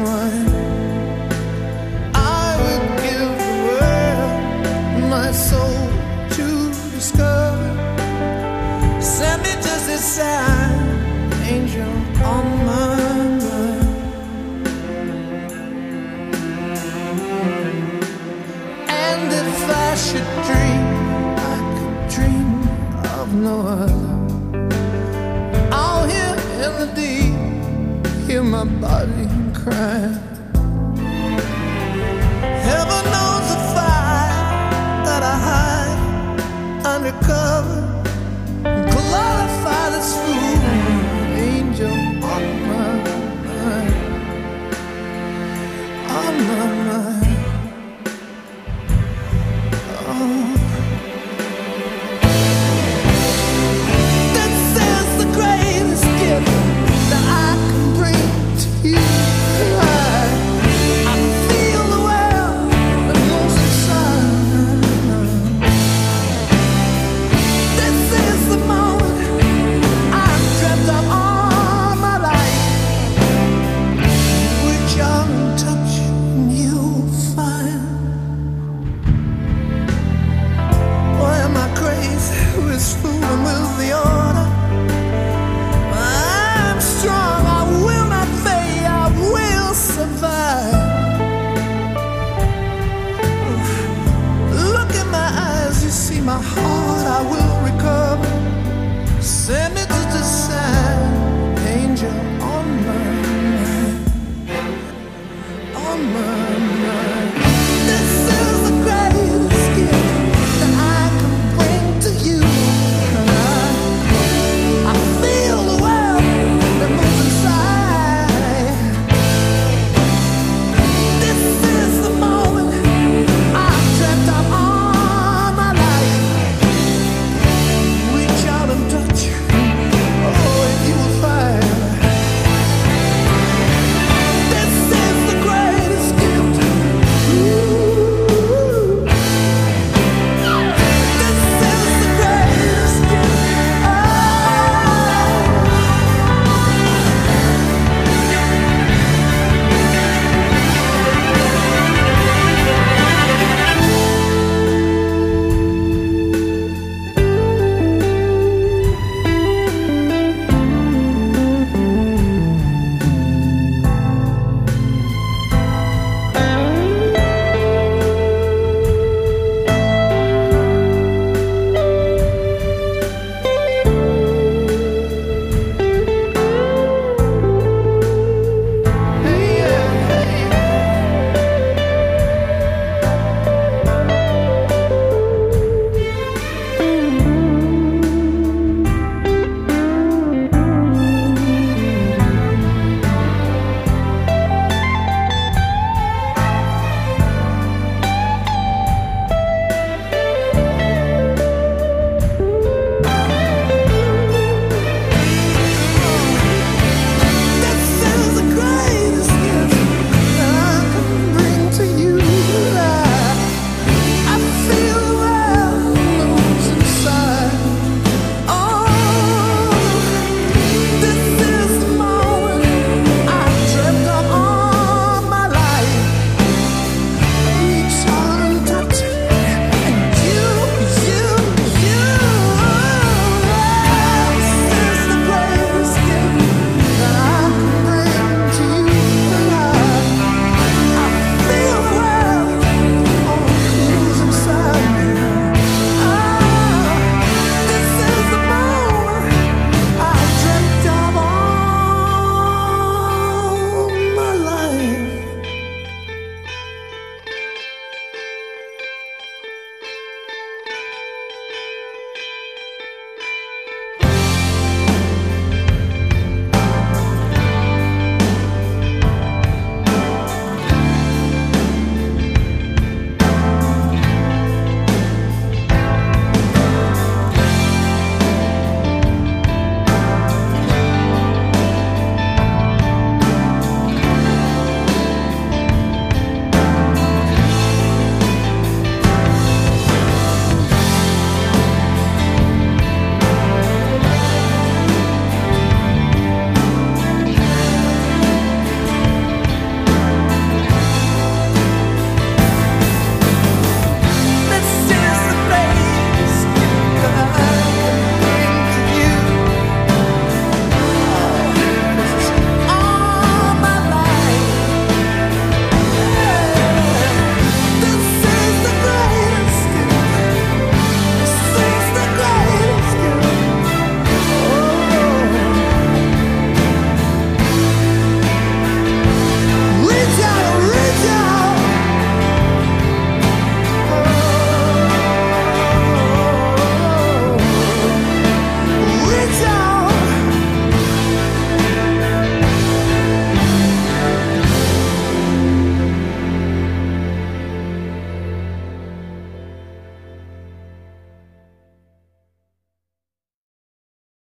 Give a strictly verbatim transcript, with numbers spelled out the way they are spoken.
wine. I would give the world my soul to discover. Send me just a sign, angel on my mind. And if I should dream, I could dream of no other. I'll hear in the deep, hear my body cry. Heaven knows the fire that I hide undercover. Glorify this fool, angel on my mind, on my mind. Oh. This is the greatest gift that I can bring to you. I, I feel the world that moves inside. This is the moment I've dreamt of all my life. With your touch, you'll find. Or am I crazy? Who is fooling with the order? I'm strong, I will not fade, I will survive. Look in my eyes, you see my heart, I will recover. Send it to the side, angel on my mind, on my